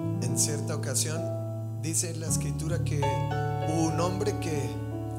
En cierta ocasión dice en la escritura que hubo un hombre que,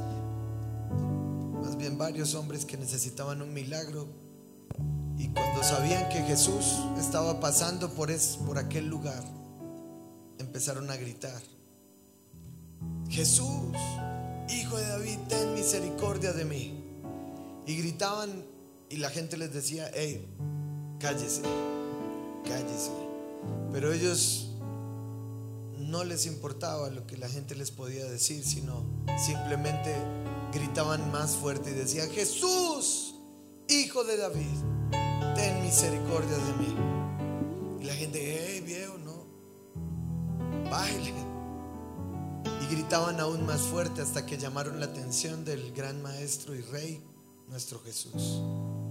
más bien varios hombres que necesitaban un milagro, y cuando sabían que Jesús estaba pasando por aquel lugar, empezaron a gritar: Jesús, Hijo de David, ten misericordia de mí. Y gritaban, y la gente les decía: hey, cállese, cállese. Pero ellos no les importaba lo que la gente les podía decir, sino simplemente gritaban más fuerte y decían: Jesús, Hijo de David, ten misericordia de mí. Y la gente: hey, viejo, no, bájale. Y gritaban aún más fuerte hasta que llamaron la atención del gran maestro y rey, nuestro Jesús.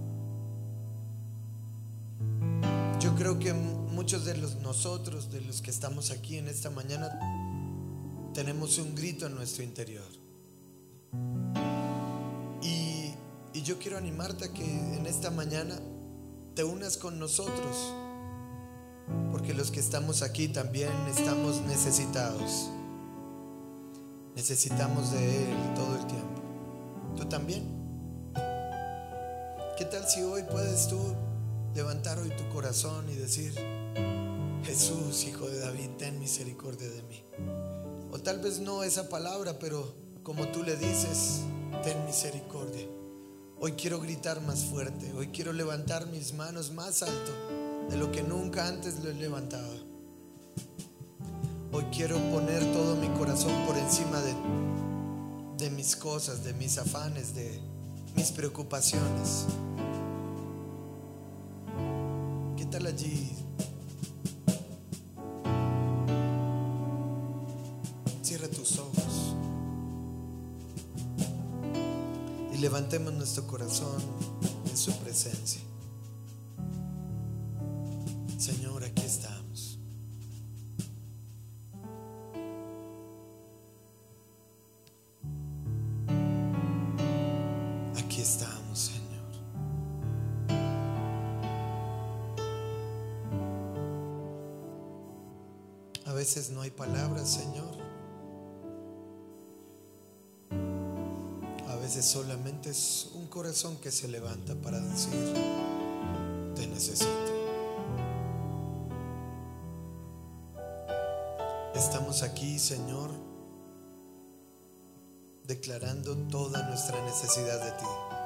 Yo creo que muchos de nosotros, de los que estamos aquí en esta mañana, tenemos un grito en nuestro interior. Y yo quiero animarte a que en esta mañana te unas con nosotros, porque los que estamos aquí también estamos necesitados. Necesitamos de Él todo el tiempo. ¿Tú también? ¿Qué tal si hoy puedes tú levantar hoy tu corazón y decir: Jesús, Hijo de David, ten misericordia de mí? O tal vez no esa palabra, pero como tú le dices: ten misericordia. Hoy quiero gritar más fuerte. Hoy quiero levantar mis manos más alto de lo que nunca antes lo he levantado. Hoy quiero poner todo mi corazón por encima de mis cosas, de mis afanes, de mis preocupaciones. ¿Qué tal allí? Cierra tus ojos y levantemos nuestro corazón en su presencia. Señor, aquí estamos. Aquí estamos, Señor. A veces no hay palabras, Señor. A veces solamente es un corazón que se levanta para decir: te necesito. Estamos aquí, Señor, declarando toda nuestra necesidad de ti.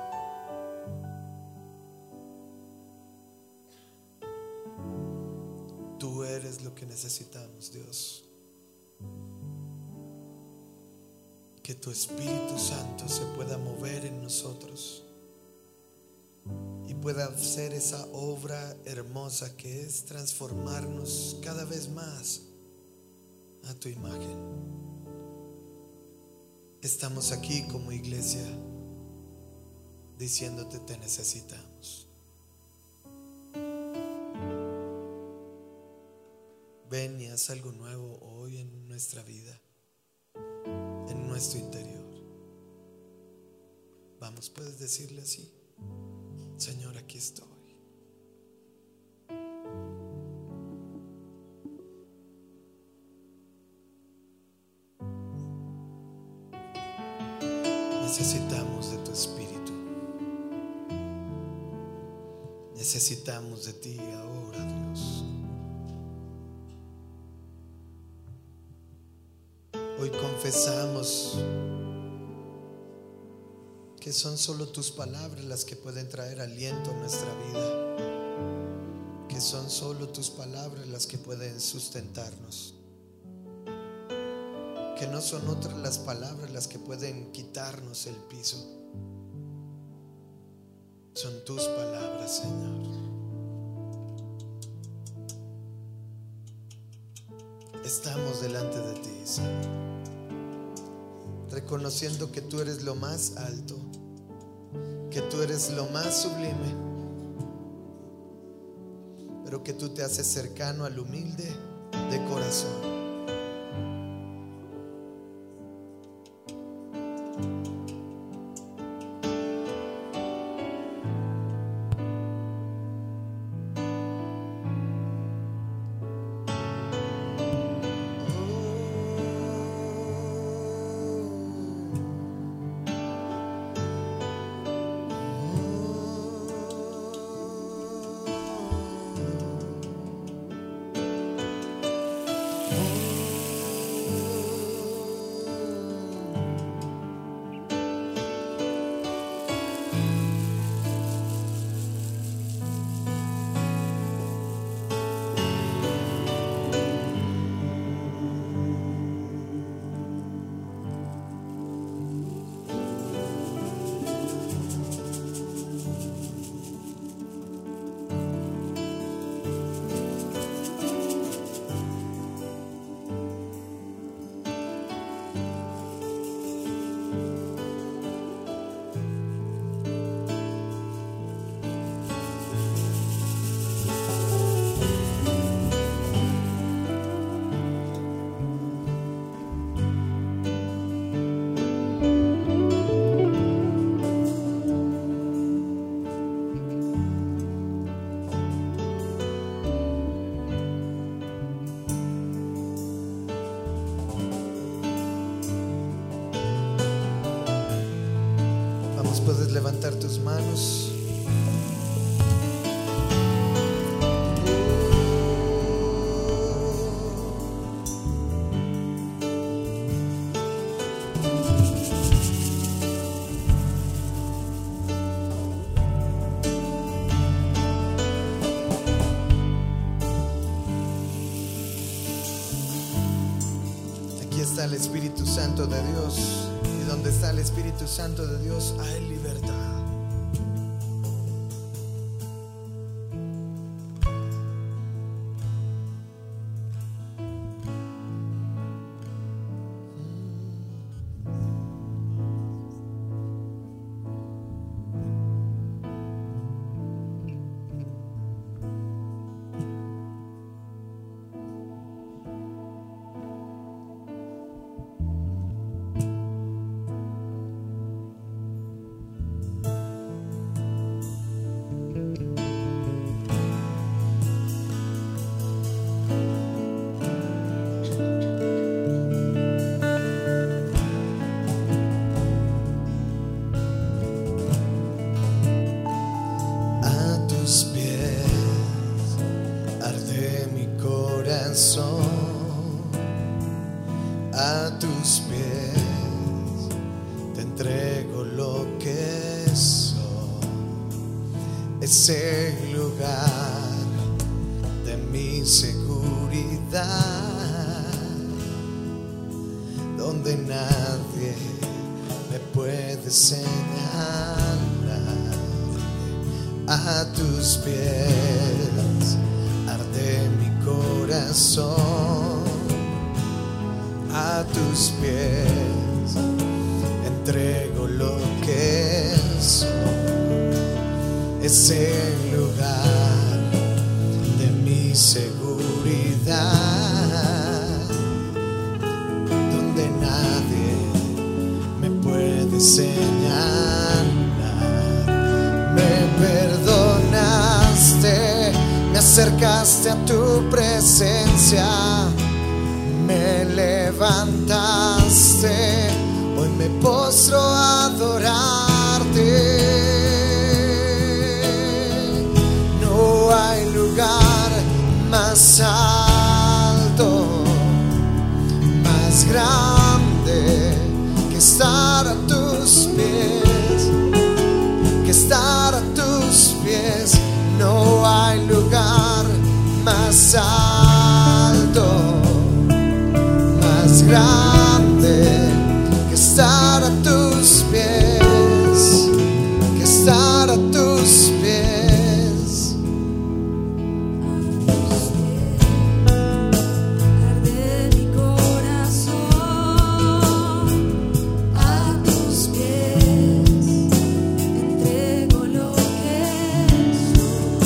Tú eres lo que necesitamos, Dios. Que tu Espíritu Santo se pueda mover en nosotros y pueda hacer esa obra hermosa que es transformarnos cada vez más a tu imagen. Estamos aquí como iglesia diciéndote: te necesitamos. Ven y haz algo nuevo hoy en nuestra vida, en nuestro interior. Vamos, puedes decirle así: Señor, aquí estoy. Necesitamos de tu Espíritu. Necesitamos de ti ahora, Dios. Hoy confesamos que son solo tus palabras las que pueden traer aliento a nuestra vida, que son solo tus palabras las que pueden sustentarnos, que no son otras las palabras las que pueden quitarnos el piso. Son tus palabras, Señor. Estamos delante de ti, Señor, reconociendo que tú eres lo más alto, que tú eres lo más sublime, pero que tú te haces cercano al humilde de corazón. tus manos. Aquí está el Espíritu Santo de Dios, y donde está el Espíritu Santo de Dios hay libertad. A tus pies te entrego lo que soy. Es el lugar de mi seguridad, donde nadie me puede señalar. A tus pies arde mi corazón. A tus pies entrego lo que soy. Es el lugar de mi seguridad, donde nadie me puede señalar. Me perdonaste, me acercaste a tu presencia, me levantaste, hoy me postro a adorarte. No hay lugar más alto, más grande que estar a tus pies, que estar a tus pies. No hay lugar más alto, más grande que estar a tus pies, que estar a tus pies. Arde mi corazón, a tus pies entrego lo que soy.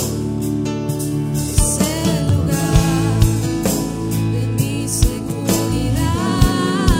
Es el lugar de mi seguridad,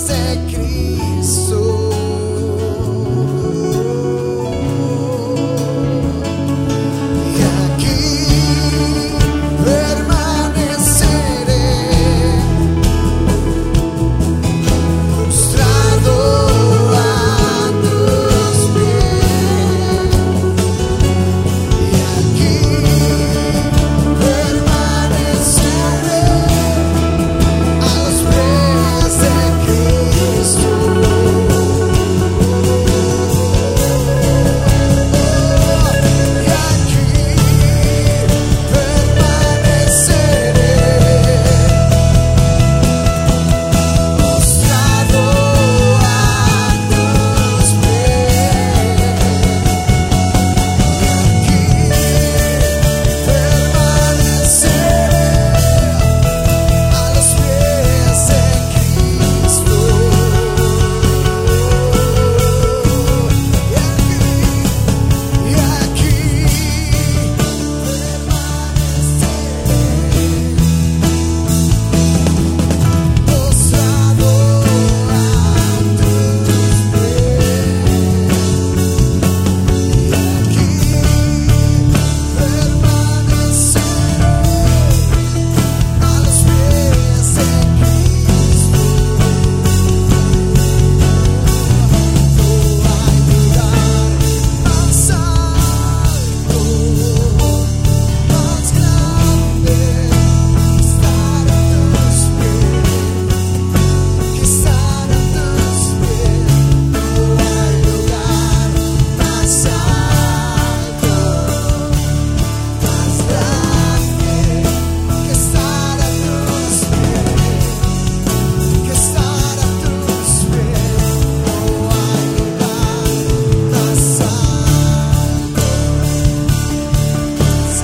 de Cristo. Y aquí permaneceré, postrado a tus pies. Y aquí permaneceré a los pies de Cristo. Y aquí permaneceré, postrado a tus pies. Y aquí permaneceré a los pies de Cristo. Y aquí permaneceré, postrado a tus pies. Y aquí permaneceré a los pies de Cristo. No hay lugar más alto, más grande que estar a tus pies, que estar a tus pies. No hay lugar más alto, más grande que estar a tus pies, que estar a tus pies. No hay lugar más alto, más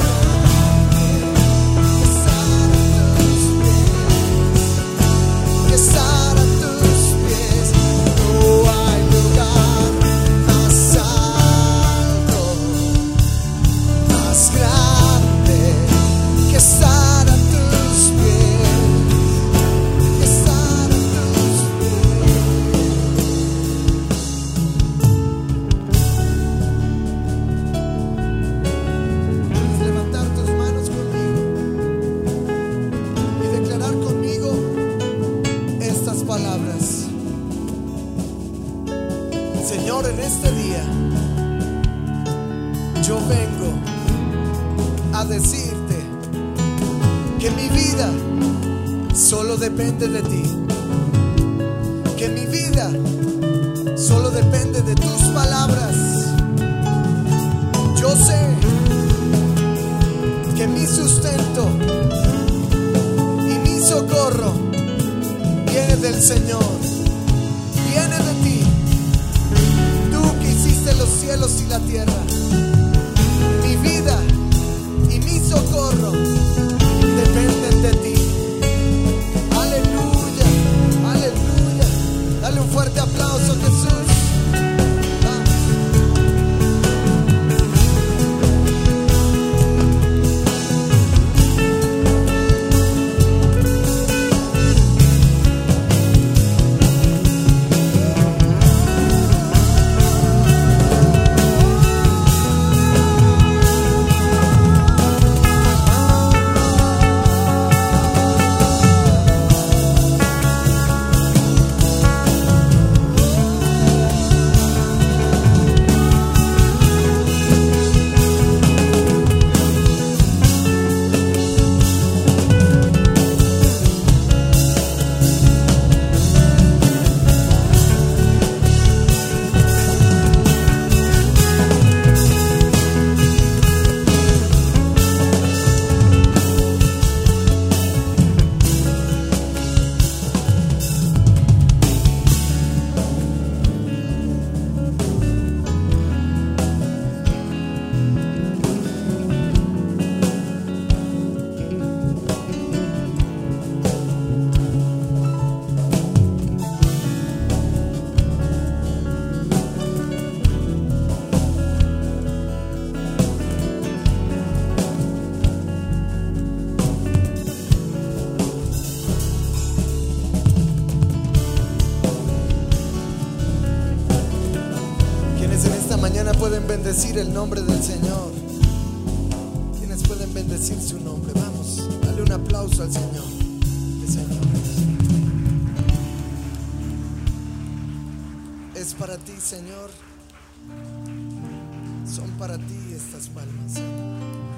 grande que estar a tus pies, que estar a tus pies. No hay lugar más alto, más grande que estar a tus pies, que estar a tus pies. Puedes levantar tus manos conmigo y declarar conmigo estas palabras. Señor, en este día yo vengo a decirte que mi vida solo depende de ti, que mi vida solo depende de tus palabras. Yo sé que mi sustento y mi socorro viene del Señor, viene de ti, tú que hiciste los cielos y la tierra. Mi vida y mi socorro dependen de ti. Aleluya, aleluya. Dale un fuerte aplauso a Jesús. Vamos. pueden bendecir el nombre del Señor? ¿Quiénes pueden bendecir su nombre? Vamos, dale un aplauso al Señor. El Señor es para ti, Señor. Son para ti estas palmas, Señor.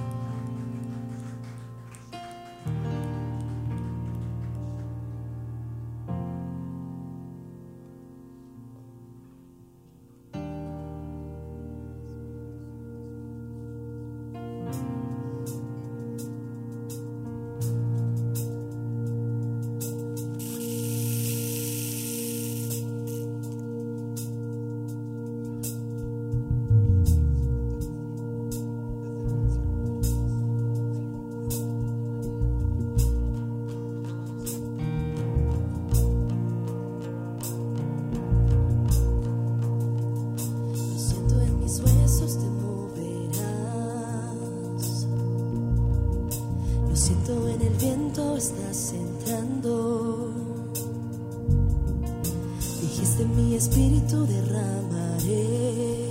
Estás entrando, dijiste mi espíritu derramaré,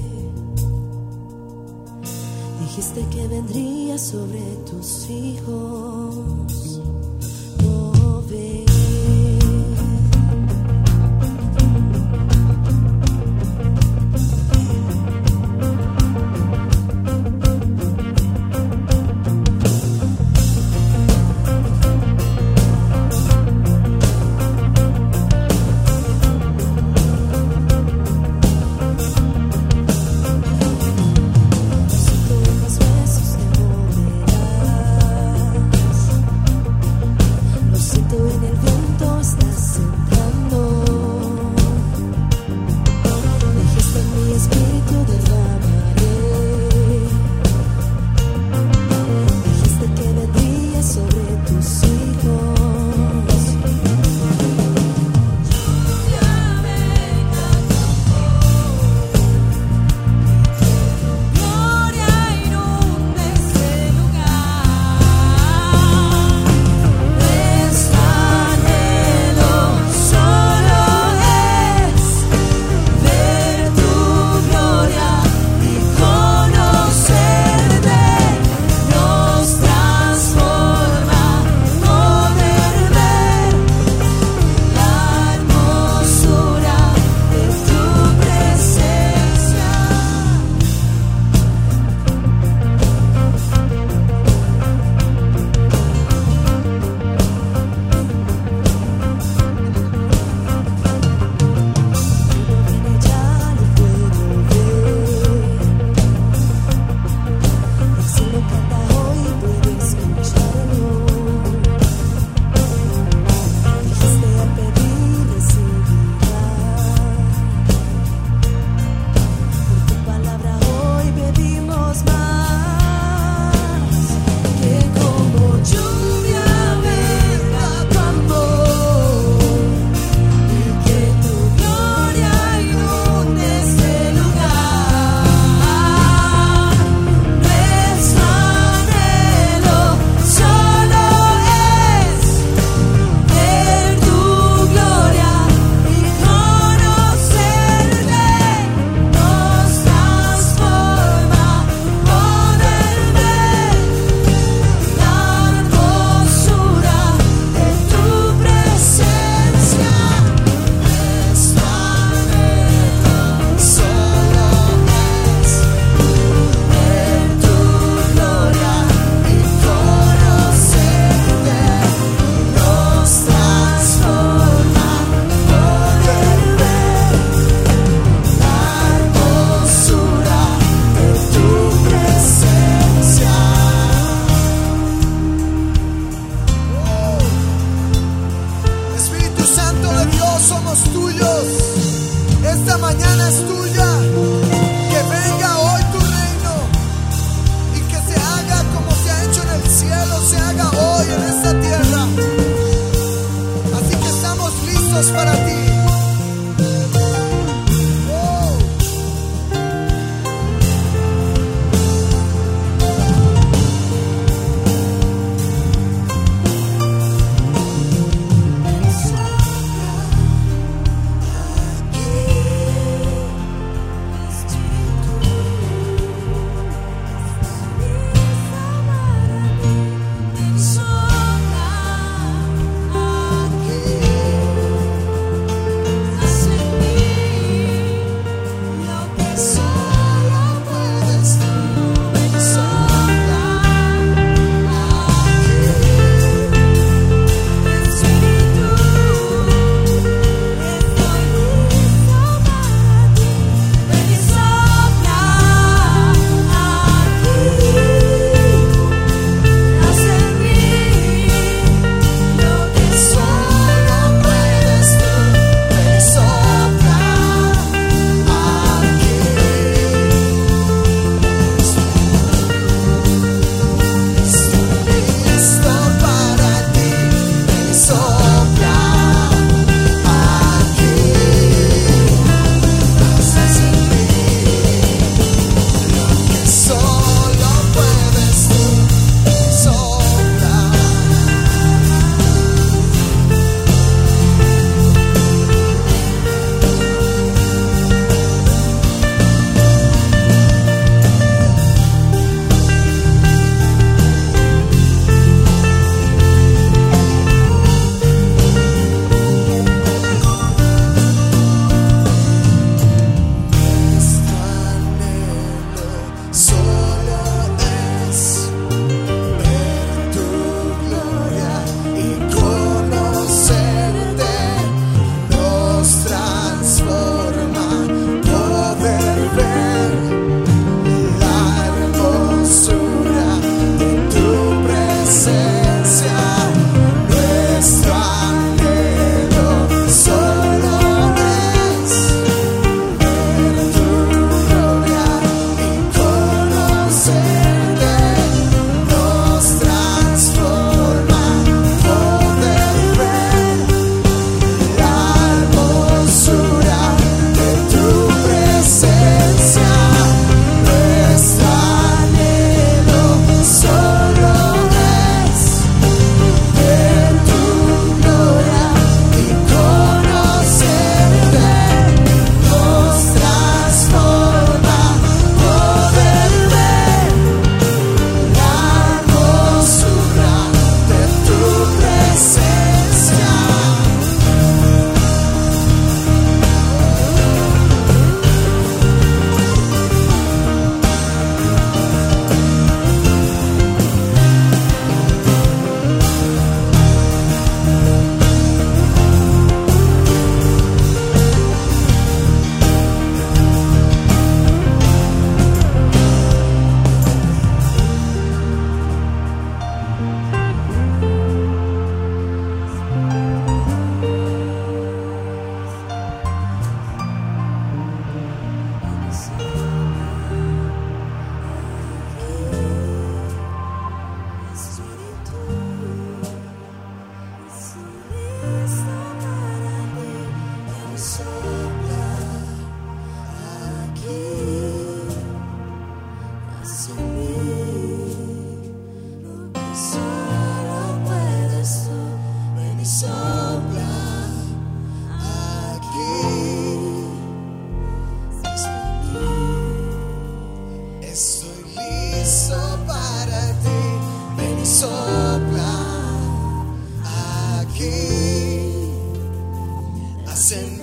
dijiste que vendría sobre tus hijos. No ve. En el viento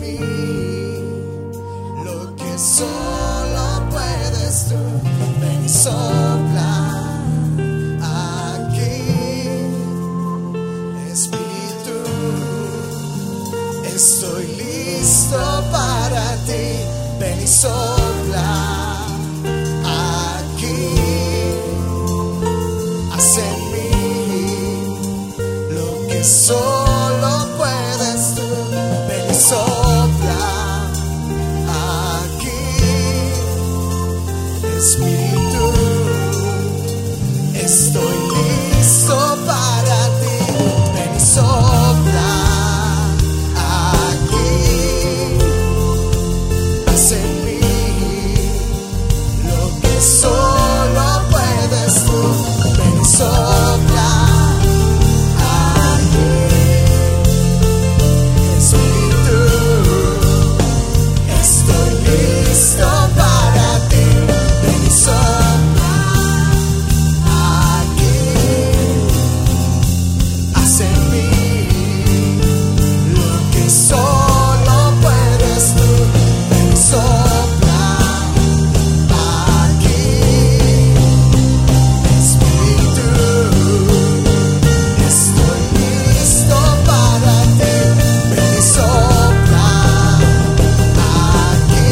mí lo que solo puedes tú. Ven y sopla aquí, Espíritu. Estoy listo para ti. Ven y sopla aquí. Haz en mí lo que solo puedes tú. Ven y sopla aquí, Espíritu. Estoy listo para ti. Ven y sopla aquí. Haz en mí lo que solo puedes tú. Ven y sopla aquí, Espíritu. Estoy listo para ti. Ven y sopla aquí. Haz en mí lo que solo puedes tú. Ven y sopla aquí, Espíritu. Estoy listo para ti. Ven y sopla aquí.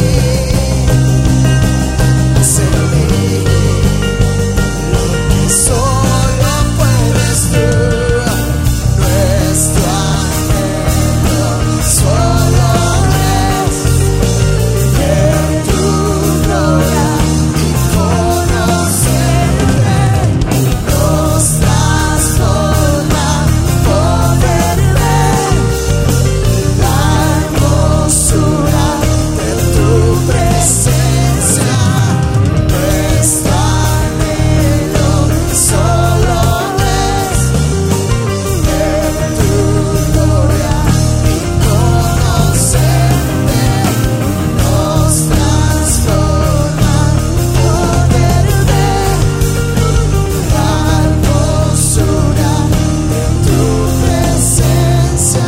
Haz en mí lo que solo puedes tú. Nuestro anhelo solo es ver tu gloria y conocerte. Nos transforma poder ver la hermosura de tu presencia. Nuestro anhelo solo es ver tu gloria y conocerte. Nos transforma poder ver la hermosura de tu presencia.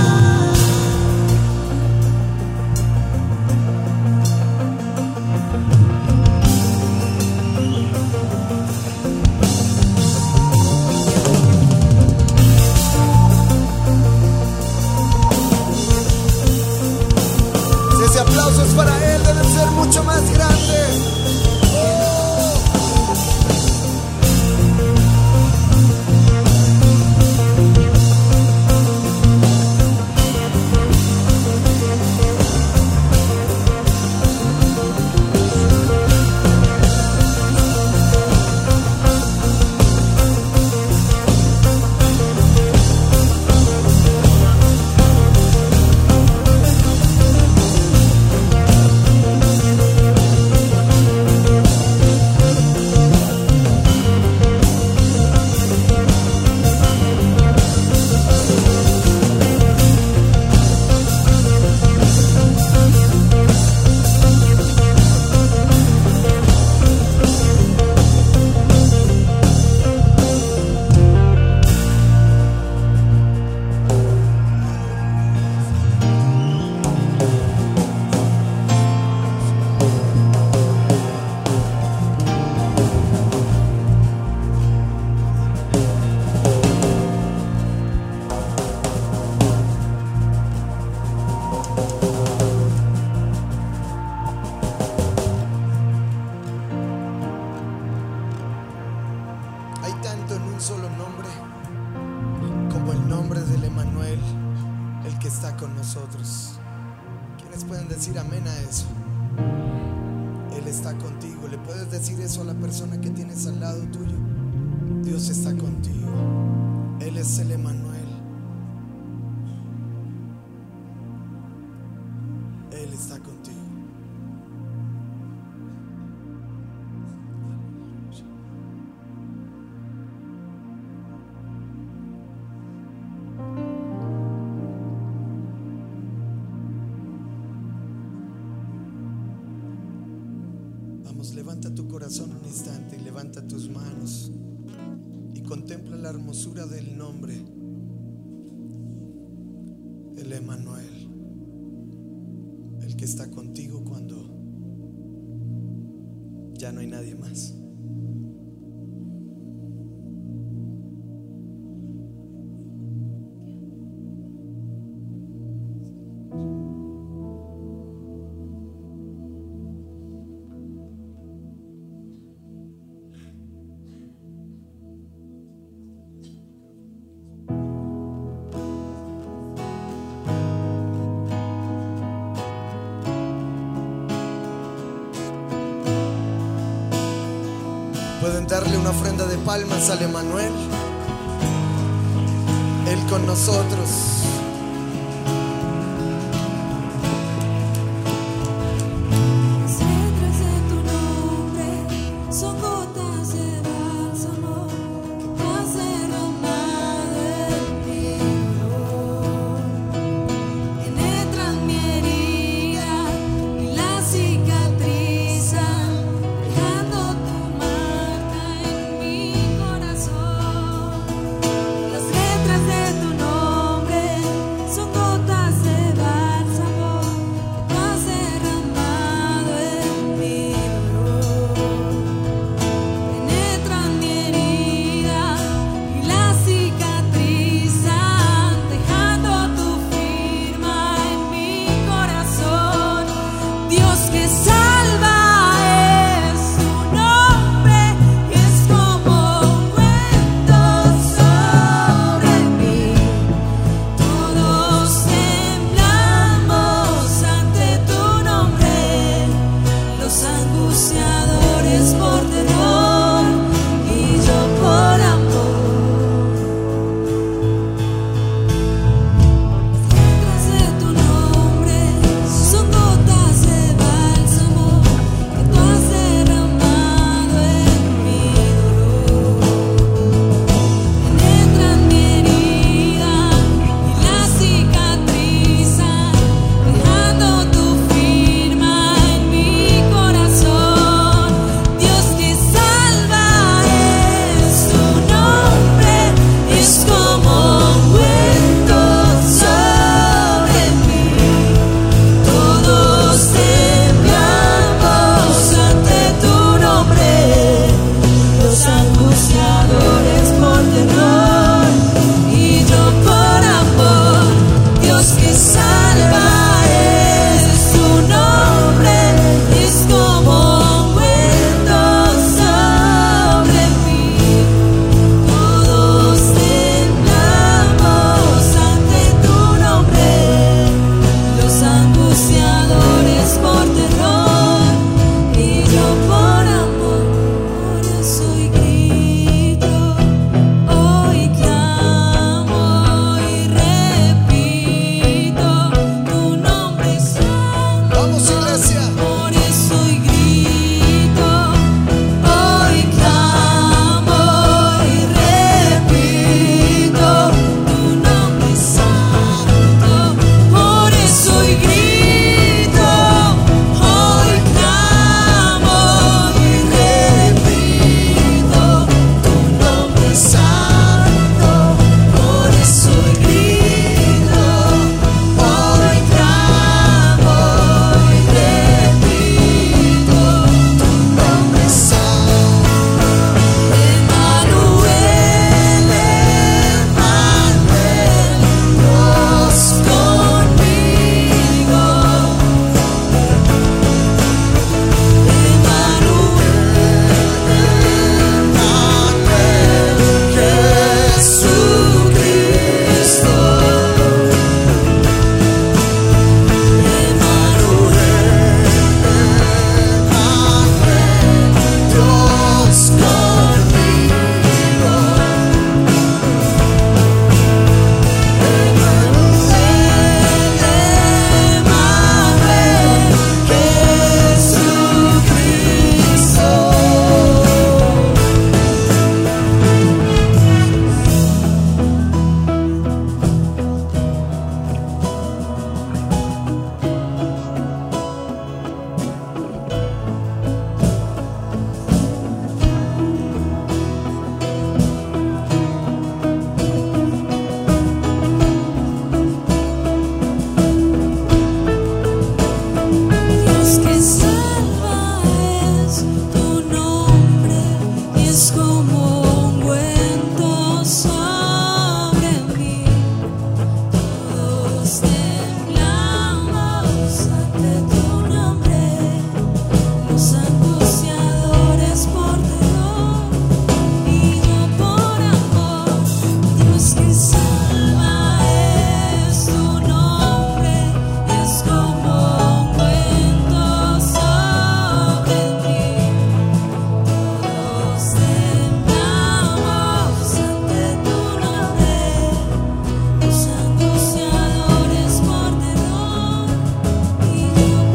Si ese aplauso es para él, debe ser mucho más grande. Hay tanto en un solo nombre, como el nombre del Emmanuel, el que está con nosotros. ¿Quiénes pueden decir amén a eso? Él está contigo. ¿Le puedes decir eso a la persona que tienes al lado tuyo? Dios está contigo. Él es el Emmanuel. Él está contigo. Levanta tu corazón un instante y levanta tus manos y contempla la hermosura del nombre, el Emmanuel. el que está contigo cuando ya no hay nadie más. Pueden darle una ofrenda de palmas al Emanuel, Él con nosotros. Las letras de tu nombre son gotas de bálsamo que tú has derramado en mí. Penetran mi herida y la cicatrizan, dejando tu marca en mi corazón. Las letras de tu nombre son gotas de bálsamo que tú has derramado en mi dolor. Penetran mi herida y la cicatrizan, dejando tu firma en mi corazón. Dios que salva es tu nombre, es como ungüento sobre mí. Todos temblamos ante tu nombre, los angustiadores por terror y yo por amor. Las letras de tu nombre son gotas de bálsamo que tú has derramado en mi dolor. Penetran mi herida y la cicatrizan, dejando tu firma en mi corazón. Dios que salva es tu nombre, es como ungüento sobre mí. Todos temblamos ante tu nombre, los angustiadores por terror y yo por amor. Dios que salva es tu nombre, es como ungüento sobre mí. Todos temblamos ante tu nombre, los angustiadores por terror y yo por amor. Por eso hoy grito, hoy clamo y repito tu nombre santo. Vamos a Santos y adores por terror, y yo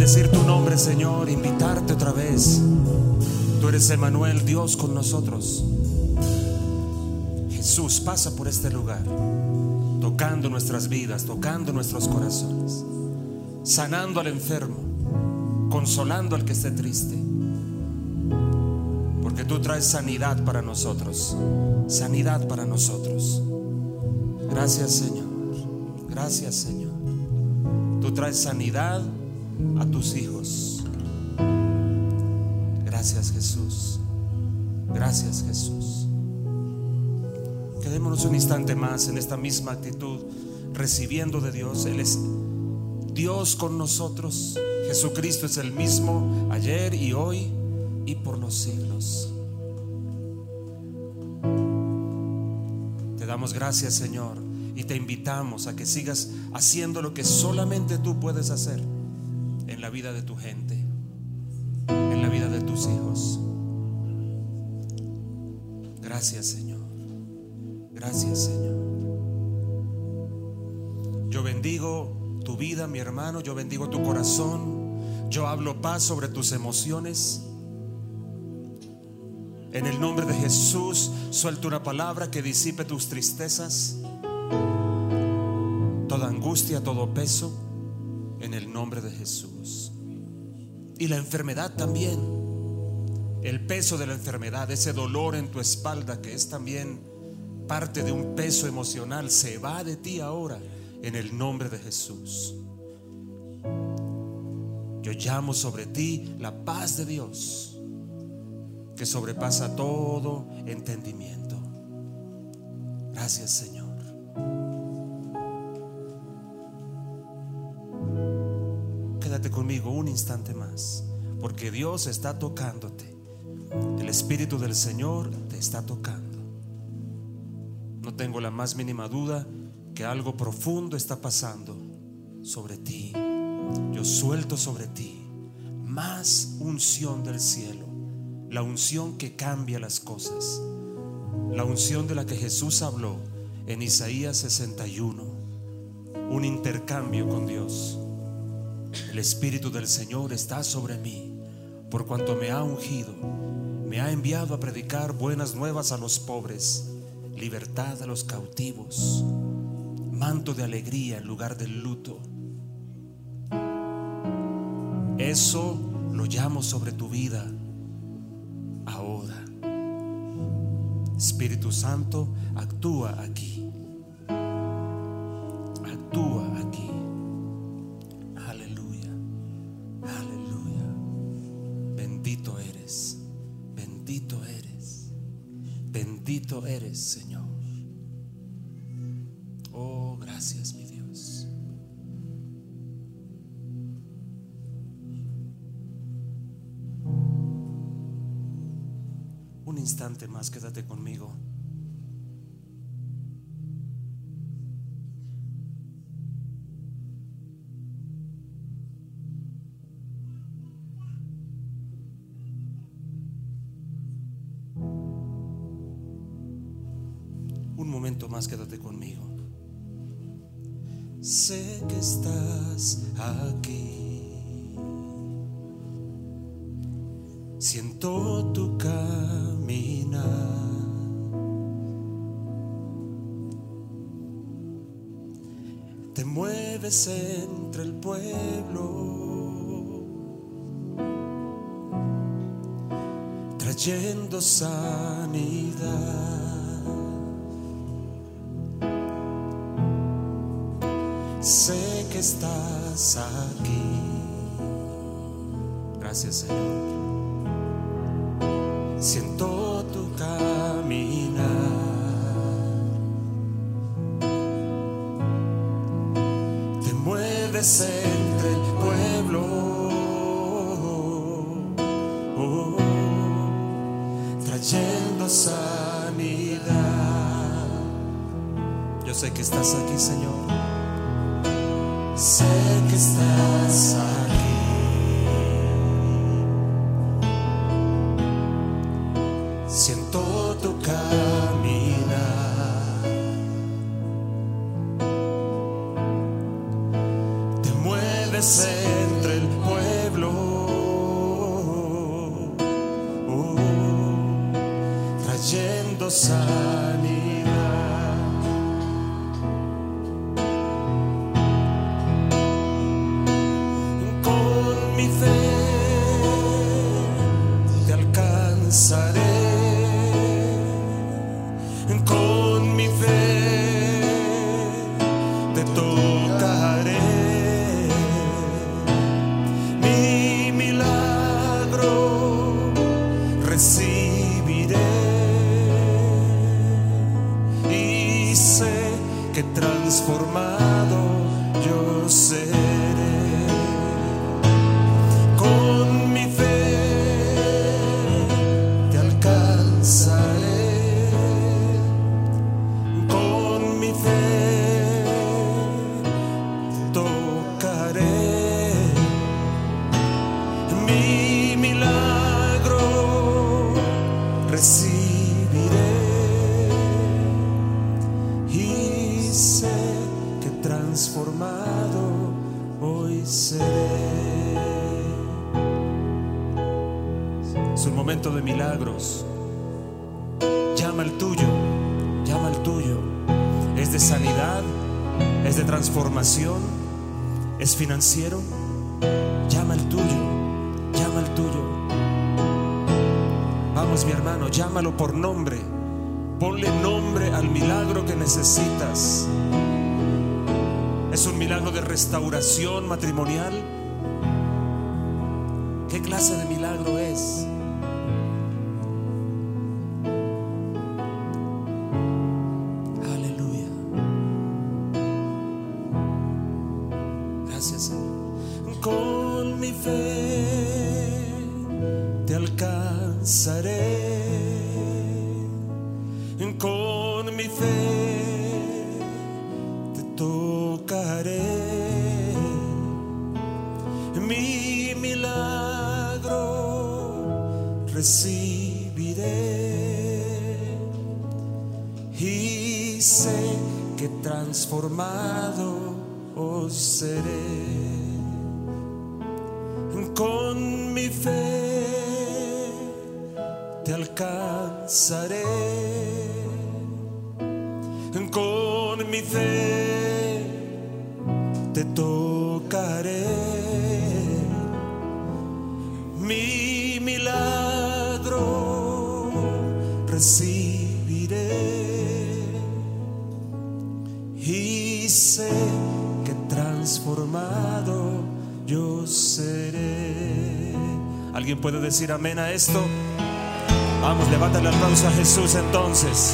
bendecir tu nombre, Señor, invitarte otra vez. Tú eres Emmanuel, Dios con nosotros. Jesús, pasa por este lugar, tocando nuestras vidas, tocando nuestros corazones, sanando al enfermo, consolando al que esté triste, porque tú traes sanidad para nosotros, sanidad para nosotros. Gracias, Señor. Gracias, Señor. Tú traes sanidad a tus hijos. Gracias, Jesús. Gracias, Jesús. Quedémonos un instante más en esta misma actitud, recibiendo de Dios. Él es Dios con nosotros. Jesucristo es el mismo ayer y hoy y por los siglos. Te damos gracias, Señor, y te invitamos a que sigas haciendo lo que solamente tú puedes hacer en la vida de tu gente, en la vida de tus hijos. Gracias, Señor. Gracias, Señor. Yo bendigo tu vida, mi hermano. Yo bendigo tu corazón. Yo hablo paz sobre tus emociones. En el nombre de Jesús, suelto una palabra que disipe tus tristezas, toda angustia, todo peso, en el nombre de Jesús. Y la enfermedad también, el peso de la enfermedad, ese dolor en tu espalda que es también parte de un peso emocional, se va de ti ahora en el nombre de Jesús. Yo llamo sobre ti la paz de Dios, que sobrepasa todo entendimiento. Gracias, Señor. Quédate conmigo un instante más, porque Dios está tocándote. El Espíritu del Señor te está tocando. No tengo la más mínima duda que algo profundo está pasando sobre ti. Yo suelto sobre ti más unción del cielo, la unción que cambia las cosas, la unción de la que Jesús habló en Isaías 61, un intercambio con Dios. El Espíritu del Señor está sobre mí, por cuanto me ha ungido, me ha enviado a predicar buenas nuevas a los pobres, libertad a los cautivos, manto de alegría en lugar del luto. Eso lo llamo sobre tu vida ahora. Espíritu Santo, actúa aquí. Actúa aquí. Aleluya. Aleluya. Bendito eres. Bendito eres. Bendito eres, Señor. Oh, gracias, mi Dios. Un instante más, quédate conmigo. Un momento más, quédate conmigo. Sé que estás aquí. Siento tu caminar. Te mueves entre el pueblo, trayendo sanidad. Sé que estás aquí. Gracias, Señor. Siento tu caminar. Te mueves entre el pueblo, trayendo sanidad. Yo sé que estás aquí, Señor. Sé que estás aquí. Siento tu caminar. Te mueves entre el pueblo, sanidad. Con mi fe te alcanzaré. Con mi fe te tocaré. Mi milagro recibiré. Y sé que transformado yo seré. Con mi fe te alcanzaré. Con mi fe tocaré. Mi milagro recibiré. Y sé que transformado hoy seré. Es un momento de milagros. Llama al tuyo, llama al tuyo. Es de sanidad, es de transformación, es financiero. Llama al tuyo, llama al tuyo. Vamos, mi hermano, llámalo por nombre. Ponle nombre al milagro que necesitas. ¿Es un milagro de restauración matrimonial? ¿Qué clase de milagro es? Aleluya. Gracias, Señor. Con mi fe te alcanzaré. Con mi fe te tocaré. Mi milagro recibiré. Y sé que transformado os seré. Con mi fe te alcanzaré. Con mi fe te tocaré. Mi milagro recibiré. Y sé que transformado yo seré. ¿Alguien puede decir amén a esto? Vamos, levántale el aplauso a Jesús entonces.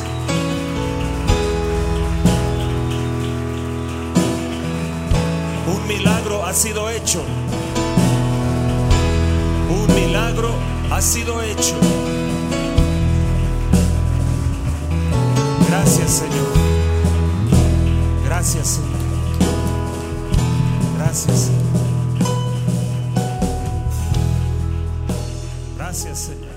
Un milagro ha sido hecho. Un milagro ha sido hecho. Gracias, Señor. Gracias, Señor. Gracias, Señor. Gracias, Señor.